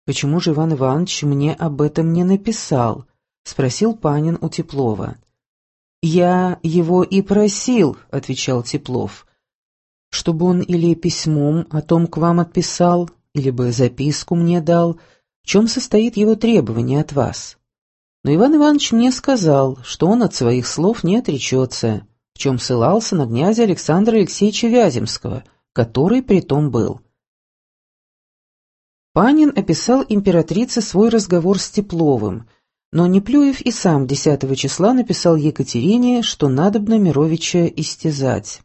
«Почему же Иван Иванович мне об этом не написал?» — спросил Панин у Теплова. «Я его и просил», — отвечал Теплов, «чтобы он или письмом о том к вам отписал, или бы записку мне дал, в чем состоит его требование от вас. Но Иван Иванович мне сказал, что он от своих слов не отречется, в чем ссылался на князя Александра Алексеевича Вяземского, который притом был». Панин описал императрице свой разговор с Тепловым, но Неплюев и сам 10 числа написал Екатерине, что надобно Мировича истязать.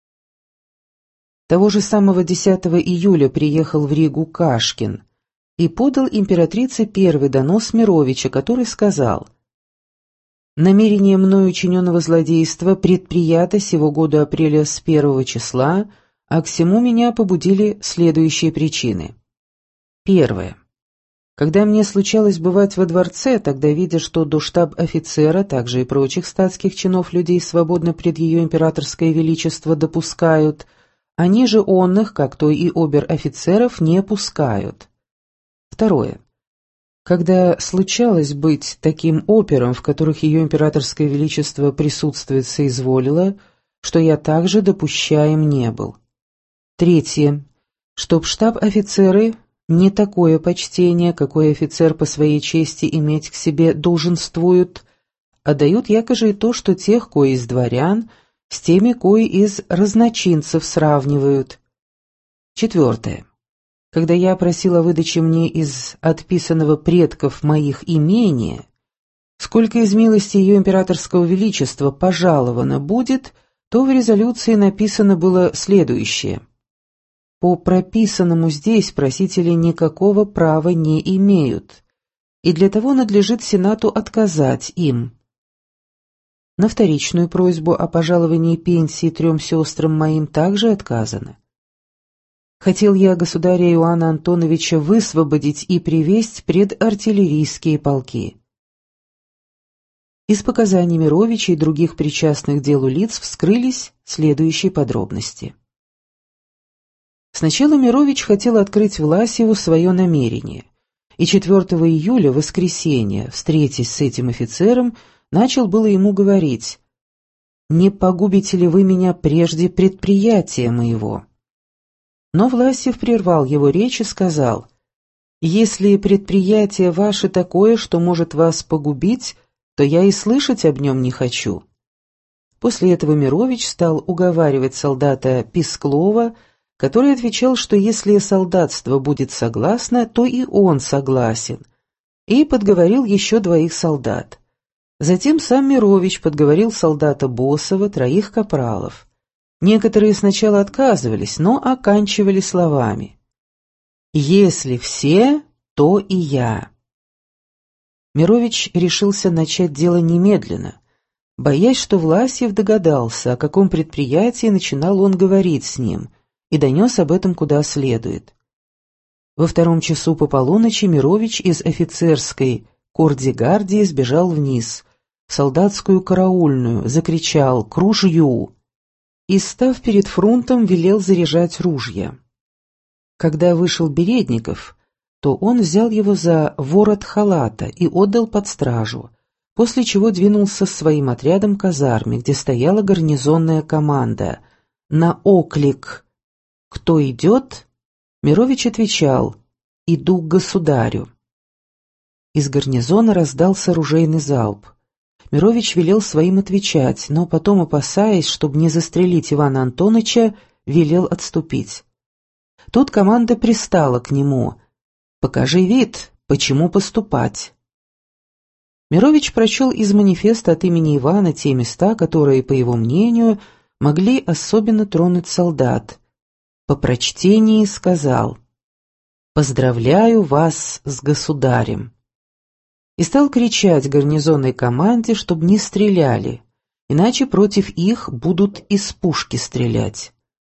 Того же самого 10 июля приехал в Ригу Кашкин и подал императрице первый донос Мировича, который сказал: «Намерение мною учиненного злодейства предприята сего года апреля с 1 числа, а к всему меня побудили следующие причины. Первое. Когда мне случалось бывать во дворце, тогда, видя, что до штаб-офицера, также и прочих статских чинов людей свободно пред ее императорское величество допускают, они же онных, как то и обер-офицеров, не пускают. Второе. Когда случалось быть таким операм, в которых ее императорское величество присутствует соизволило, что я также допущаем не был. Третье. Чтоб штаб-офицеры не такое почтение, какое офицер по своей чести иметь к себе долженствуют, а дают якоже и то, что тех, кои из дворян, с теми, кои из разночинцев сравнивают. Четвертое. Когда я просил о выдаче мне из отписанного предков моих имения, сколько из милости ее императорского величества пожаловано будет, то в резолюции написано было следующее. По прописанному здесь просители никакого права не имеют, и для того надлежит Сенату отказать им. На вторичную просьбу о пожаловании пенсии 3 сестрам моим также отказано. Хотел я государя Иоанна Антоновича высвободить и привесть пред артиллерийские полки. Из показаний Мировича и других причастных к делу лиц вскрылись следующие подробности. Сначала Мирович хотел открыть Власьеву свое намерение, и 4 июля, воскресенье, встретясь с этим офицером, начал было ему говорить: «Не погубите ли вы меня прежде предприятия моего?» Но Власьев прервал его речь и сказал: «Если предприятие ваше такое, что может вас погубить, то я и слышать об нем не хочу». После этого Мирович стал уговаривать солдата Песклова, который отвечал, что если солдатство будет согласно, то и он согласен, и подговорил еще 2 солдат. Затем сам Мирович подговорил солдата Босова, 3 капралов. Некоторые сначала отказывались, но оканчивали словами: «Если все, то и я». Мирович решился начать дело немедленно, боясь, что Власьев догадался, о каком предприятии начинал он говорить с ним, и донес об этом куда следует. Во 2 часу по полуночи Мирович из офицерской кордигардии сбежал вниз, в солдатскую караульную, закричал «К ружью!» и, став перед фронтом, велел заряжать ружья. Когда вышел Бередников, то он взял его за ворот халата и отдал под стражу, после чего двинулся с своим отрядом к казарме, где стояла гарнизонная команда. На оклик «Кто идет?» Мирович отвечал: «Иду к государю». Из гарнизона раздался ружейный залп. Мирович велел своим отвечать, но потом, опасаясь, чтобы не застрелить Ивана Антоновича, велел отступить. Тут команда пристала к нему: «Покажи вид, почему поступать». Мирович прочел из манифеста от имени Ивана те места, которые, по его мнению, могли особенно тронуть солдат. По прочтении сказал: «Поздравляю вас с государем», и стал кричать гарнизонной команде, чтобы не стреляли, иначе против их будут из пушки стрелять.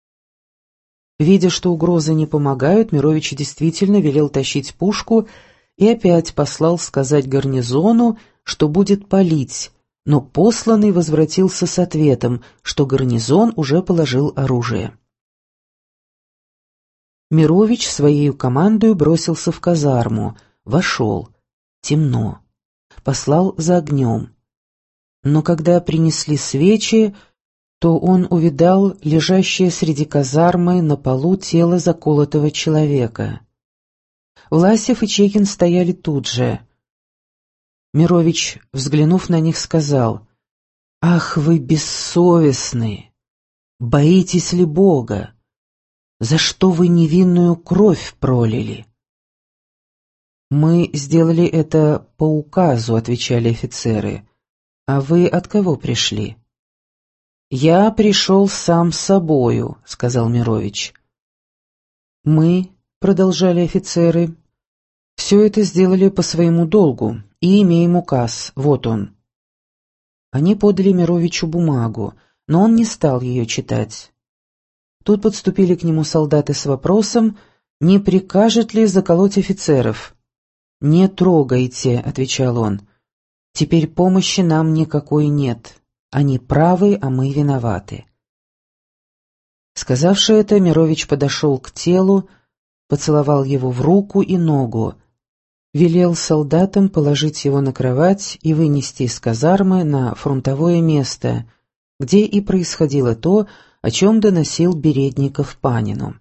Видя, что угрозы не помогают, Мирович действительно велел тащить пушку и опять послал сказать гарнизону, что будет палить, но посланный возвратился с ответом, что гарнизон уже положил оружие. Мирович своей командою бросился в казарму, вошел. Темно. Послал за огнем. Но когда принесли свечи, то он увидал лежащее среди казармы на полу тело заколотого человека. Власев и Чекин стояли тут же. Мирович, взглянув на них, сказал: «Ах, вы бессовестные! Боитесь ли Бога? За что вы невинную кровь пролили?» «Мы сделали это по указу», — отвечали офицеры. «А вы от кого пришли?» «Я пришел сам с собою», — сказал Мирович. «Мы», — продолжали офицеры, — «все это сделали по своему долгу и имеем указ, вот он». Они подали Мировичу бумагу, но он не стал ее читать. Тут подступили к нему солдаты с вопросом, не прикажет ли заколоть офицеров. «Не трогайте», — отвечал он, — «теперь помощи нам никакой нет. Они правы, а мы виноваты». Сказавши это, Мирович подошел к телу, поцеловал его в руку и ногу, велел солдатам положить его на кровать и вынести из казармы на фронтовое место, где и происходило то, о чем доносил Бередников Панину.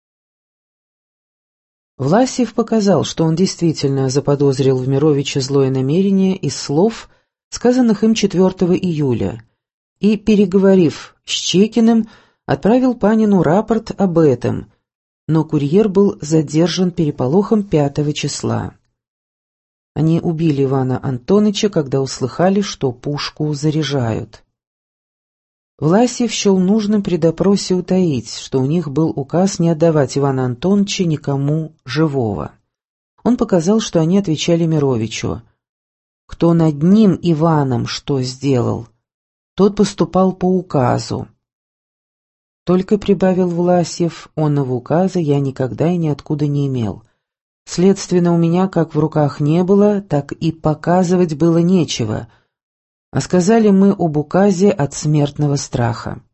Власьев показал, что он действительно заподозрил в Мировиче злое намерение из слов, сказанных им 4 июля, и, переговорив с Чекиным, отправил Панину рапорт об этом, но курьер был задержан переполохом 5 числа. Они убили Ивана Антоныча, когда услыхали, что пушку заряжают. Власьев счел нужным при допросе утаить, что у них был указ не отдавать Ивана Антоновича никому живого. Он показал, что они отвечали Мировичу: «Кто над ним, Иваном, что сделал, тот поступал по указу». Только, прибавил Власьев, онного указа я никогда и ниоткуда не имел. Следственно, у меня как в руках не было, так и показывать было нечего, а сказали мы об указе от смертного страха.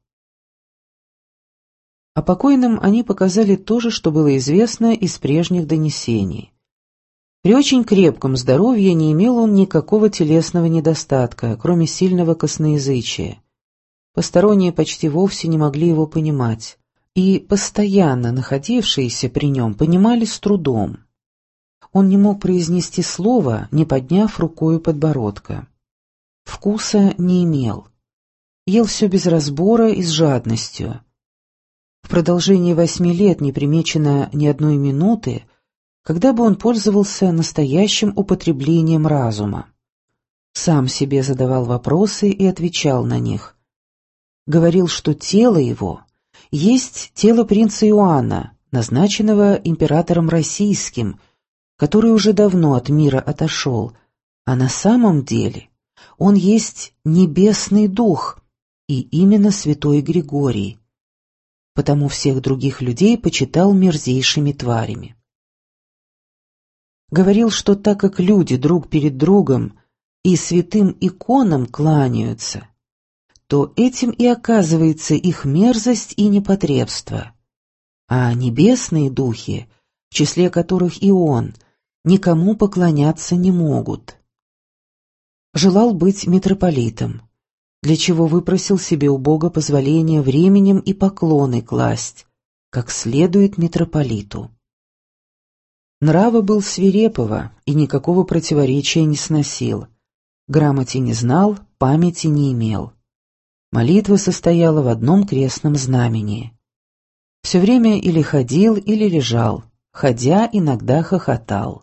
О покойном они показали то же, что было известно из прежних донесений. При очень крепком здоровье не имел он никакого телесного недостатка, кроме сильного косноязычия. Посторонние почти вовсе не могли его понимать, и постоянно находившиеся при нем понимали с трудом. Он не мог произнести слова, не подняв рукою подбородка. Вкуса не имел. Ел все без разбора и с жадностью. В продолжении 8 лет не примечено ни одной минуты, когда бы он пользовался настоящим употреблением разума. Сам себе задавал вопросы и отвечал на них. Говорил, что тело его есть тело принца Иоанна, назначенного императором российским, который уже давно от мира отошел, а на самом деле он есть небесный дух, и именно святой Григорий, потому всех других людей почитал мерзейшими тварями. Говорил, что так как люди друг перед другом и святым иконам кланяются, то этим и оказывается их мерзость и непотребство, а небесные духи, в числе которых и он, никому поклоняться не могут. Желал быть митрополитом, для чего выпросил себе у Бога позволение временем и поклоны класть, как следует митрополиту. Нрава был свирепого и никакого противоречия не сносил, грамоте не знал, памяти не имел. Молитва состояла в одном крестном знамении. Все время или ходил, или лежал, ходя, иногда хохотал.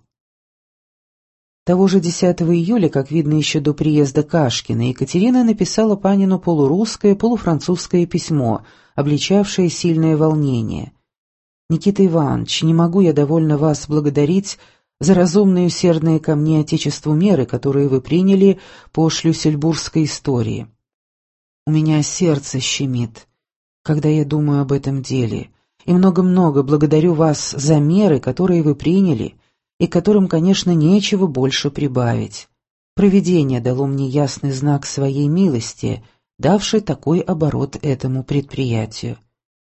Того же 10 июля, как видно еще до приезда Кашкина, Екатерина написала Панину полурусское, полуфранцузское письмо, обличавшее сильное волнение. «Никита Иванович, не могу я довольно вас благодарить за разумные и усердные ко мне отечеству меры, которые вы приняли по шлюссельбургской истории. У меня сердце щемит, когда я думаю об этом деле, и много-много благодарю вас за меры, которые вы приняли, и к которым, конечно, нечего больше прибавить. Провидение дало мне ясный знак своей милости, давший такой оборот этому предприятию.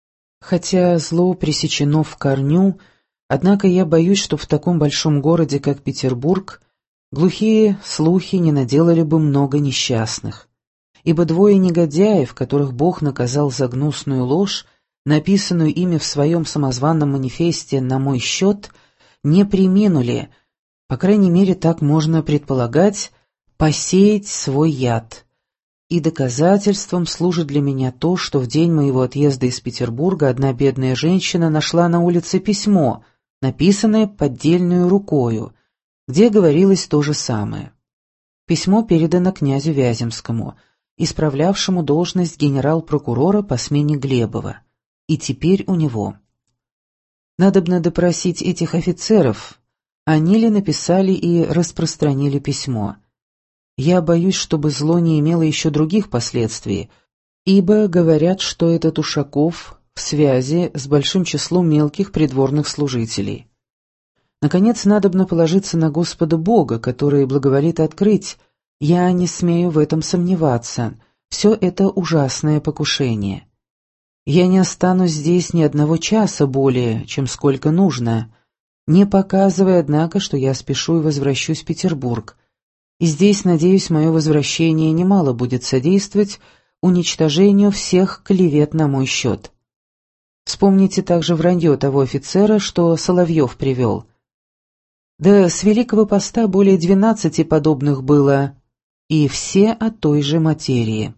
Хотя зло пресечено в корню, однако я боюсь, что в таком большом городе, как Петербург, глухие слухи не наделали бы много несчастных, ибо двое негодяев, которых Бог наказал за гнусную ложь, написанную ими в своем самозванном манифесте на мой счет, не преминули, по крайней мере так можно предполагать, посеять свой яд. И доказательством служит для меня то, что в день моего отъезда из Петербурга одна бедная женщина нашла на улице письмо, написанное поддельную рукою, где говорилось то же самое. Письмо передано князю Вяземскому, исправлявшему должность генерал-прокурора по смене Глебова, и теперь у него. Надобно допросить этих офицеров, они ли написали и распространили письмо. Я боюсь, чтобы зло не имело еще других последствий, ибо говорят, что этот Ушаков в связи с большим числом мелких придворных служителей. Наконец, надобно положиться на Господа Бога, который благоволит открыть. Я не смею в этом сомневаться. Все это ужасное покушение. Я не останусь здесь ни одного часа более, чем сколько нужно, не показывая, однако, что я спешу и возвращусь в Петербург. И здесь, надеюсь, мое возвращение немало будет содействовать уничтожению всех клевет на мой счет. Вспомните также вранье того офицера, что Соловьев привел. Да с Великого Поста более 12 подобных было, и все о той же материи.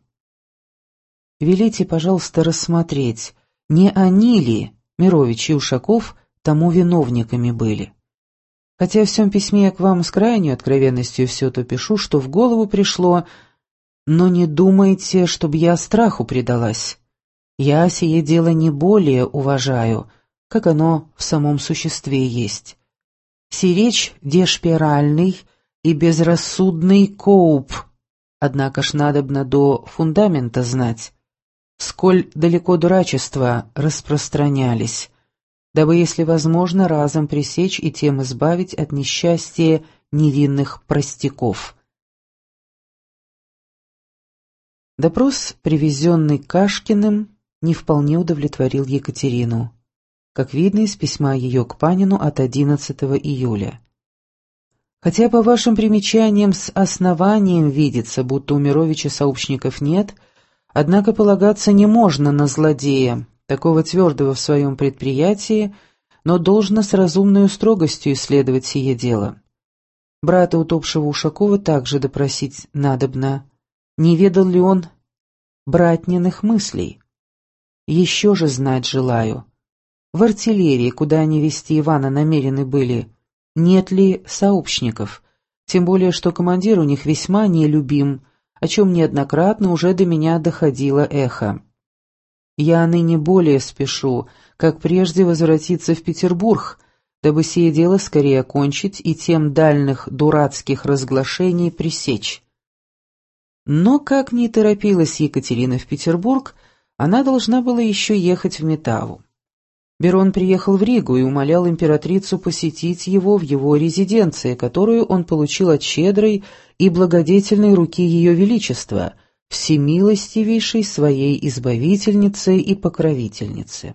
Велите, пожалуйста, рассмотреть, не они ли, Мирович и Ушаков, тому виновниками были. Хотя в всем письме я к вам с крайней откровенностью все то пишу, что в голову пришло, но не думайте, чтобы я страху предалась. Я сие дело не более уважаю, как оно в самом существе есть. Сиречь дешпиральный и безрассудный коуп, однако ж надобно до фундамента знать, сколь далеко дурачества распространялись, дабы, если возможно, разом пресечь и тем избавить от несчастья невинных простяков. Допрос, привезенный Кашкиным, не вполне удовлетворил Екатерину, как видно из письма ее к Панину от 11 июля. Хотя по вашим примечаниям с основанием видится, будто у Мировича сообщников нет, однако полагаться не можно на злодея, такого твердого в своем предприятии, но должно с разумной строгостью исследовать сие дело. Брата утопшего Ушакова также допросить надобно. Не ведал ли он братниных мыслей? Еще же знать желаю. В артиллерии, куда они везти Ивана намерены были, нет ли сообщников, тем более что командир у них весьма нелюбим, о чем неоднократно уже до меня доходило эхо. Я ныне более спешу, как прежде возвратиться в Петербург, дабы сие дело скорее окончить и тем дальних дурацких разглашений пресечь. Но как ни торопилась Екатерина в Петербург, она должна была еще ехать в Метаву. Берон приехал в Ригу и умолял императрицу посетить его в его резиденции, которую он получил от щедрой и благодетельной руки ее величества, всемилостивейшей своей избавительницы и покровительницы.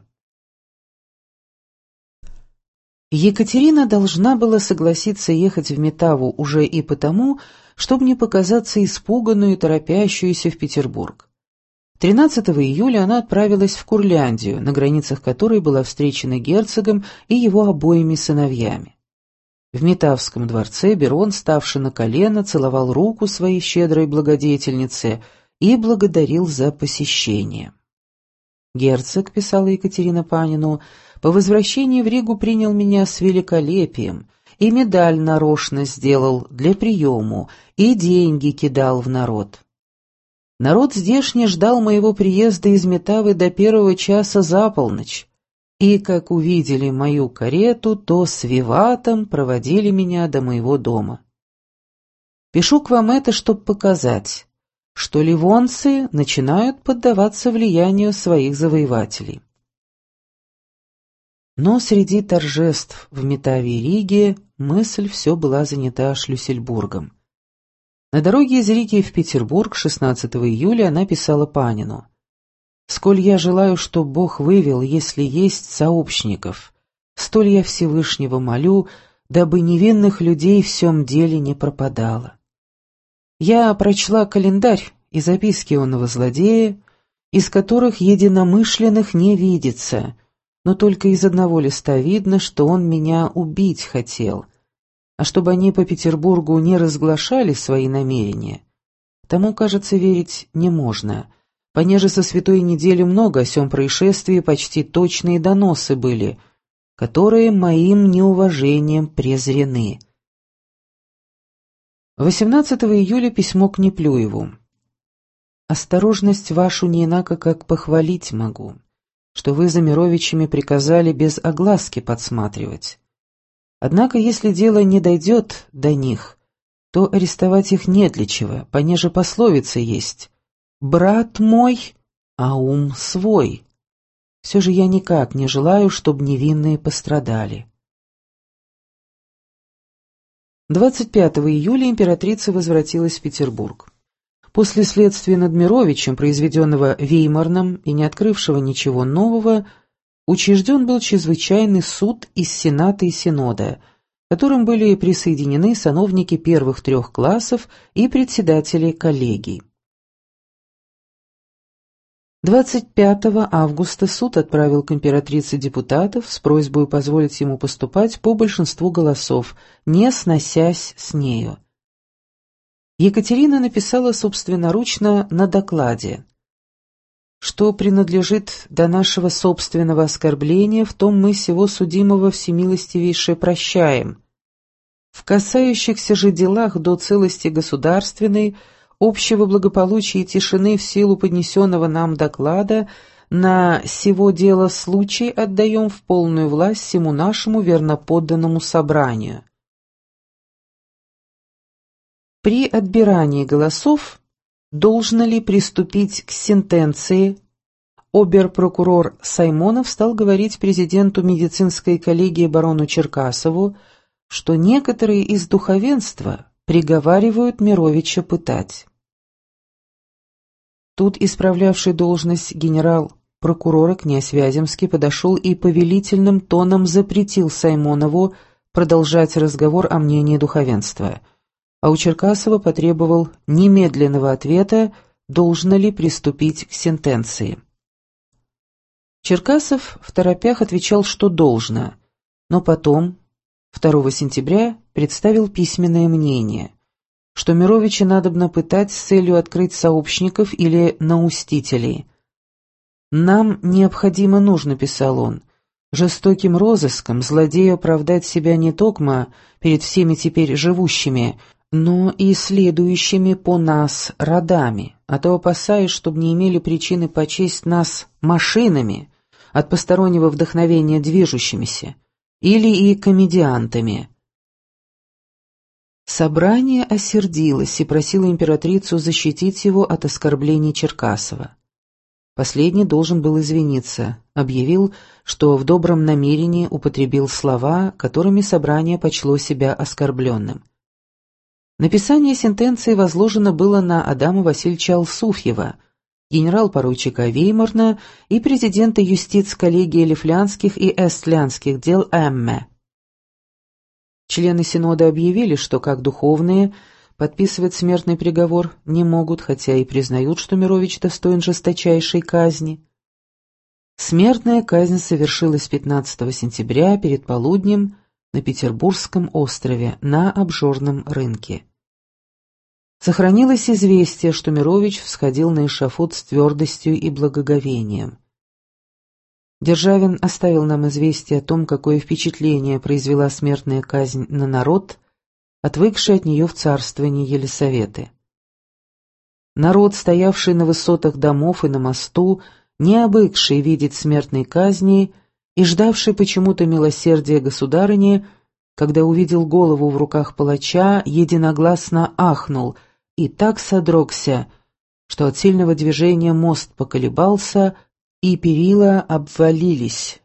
Екатерина должна была согласиться ехать в Метаву уже и потому, чтобы не показаться испуганную и торопящуюся в Петербург. 13 июля она отправилась в Курляндию, на границах которой была встречена герцогом и его обоими сыновьями. В Метавском дворце Берон, ставший на колено, целовал руку своей щедрой благодетельнице и благодарил за посещение. «Герцог», — писала Екатерина Панину, — «по возвращении в Ригу принял меня с великолепием, и медаль нарочно сделал для приему, и деньги кидал в народ. Народ здешний ждал моего приезда из Метавы до 1 часа за полночь, и, как увидели мою карету, то с виватом проводили меня до моего дома. Пишу к вам это, чтобы показать, что ливонцы начинают поддаваться влиянию своих завоевателей». Но среди торжеств в Метаве и Риге мысль все была занята Шлюссельбургом. На дороге из Риги в Петербург 16 июля она писала Панину: Сколь я желаю, чтоб Бог вывел, если есть, сообщников, столь я Всевышнего молю, дабы невинных людей в сём деле не пропадало. Я прочла календарь и записки оного злодея, из которых единомышленных не видится, но только из одного листа видно, что он меня убить хотел, а чтобы они по Петербургу не разглашали свои намерения, тому, кажется, верить не можно, понеже со святой недели много о сём происшествии почти точные доносы были, которые моим неуважением презрены. 18 июля письмо к Неплюеву. «Осторожность вашу не инако как похвалить могу, что вы за Мировичами приказали без огласки подсматривать. Однако, если дело не дойдет до них, то арестовать их не для чего, понеже пословица есть «брат мой, а ум свой». Все же я никак не желаю, чтобы невинные пострадали». 25 июля императрица возвратилась в Петербург. После следствия над Мировичем, произведенного Веймарном и не открывшего ничего нового, учрежден был чрезвычайный суд из Сената и Синода, к которым были присоединены сановники первых 3 классов и председатели коллегий. 25 августа суд отправил к императрице депутатов с просьбой позволить ему поступать по большинству голосов, не сносясь с нею. Екатерина написала собственноручно на докладе: «Что принадлежит до нашего собственного оскорбления, в том мы сего судимого всемилостивейше прощаем. В касающихся же делах до целости государственной, общего благополучия и тишины в силу поднесенного нам доклада, на сего дела случай отдаем в полную власть всему нашему верноподданному собранию». При отбирании голосов должно ли приступить к сентенции, обер-прокурор Саймонов стал говорить президенту медицинской коллегии барону Черкасову, что некоторые из духовенства приговаривают Мировича пытать. Тут исправлявший должность генерал-прокурора князь Вяземский подошел и повелительным тоном запретил Саймонову продолжать разговор о мнении духовенства, а у Черкасова потребовал немедленного ответа, должно ли приступить к сентенции. Черкасов второпях отвечал, что должно, но потом, 2 сентября, представил письменное мнение, что Мировича надобно пытать с целью открыть сообщников или наустителей. «Нам необходимо нужно», — писал он, — «жестоким розыском злодею оправдать себя не токмо перед всеми теперь живущими, но и следующими по нас родами, а то опасаясь, чтобы не имели причины почесть нас машинами, от постороннего вдохновения движущимися, или и комедиантами». Собрание осердилось и просило императрицу защитить его от оскорблений Черкасова. Последний должен был извиниться, объявил, что в добром намерении употребил слова, которыми собрание почло себя оскорбленным. Написание сентенции возложено было на Адама Васильевича Алсуфьева, генерал-поручика Веймарна и президента юстиц-коллегии лифлянских и эстлянских дел Эмме. Члены Синода объявили, что как духовные подписывать смертный приговор не могут, хотя и признают, что Мирович достоин жесточайшей казни. Смертная казнь совершилась 15 сентября перед полуднем на Петербургском острове на Обжорном рынке. Сохранилось известие, что Мирович всходил на эшафот с твердостью и благоговением. Державин оставил нам известие о том, какое впечатление произвела смертная казнь на народ, отвыкший от нее в царствовании Елисаветы. Народ, стоявший на высотах домов и на мосту, не обыкший видеть смертной казни и ждавший почему-то милосердия государыни, когда увидел голову в руках палача, единогласно ахнул и так содрогся, что от сильного движения мост поколебался, и перила обвалились.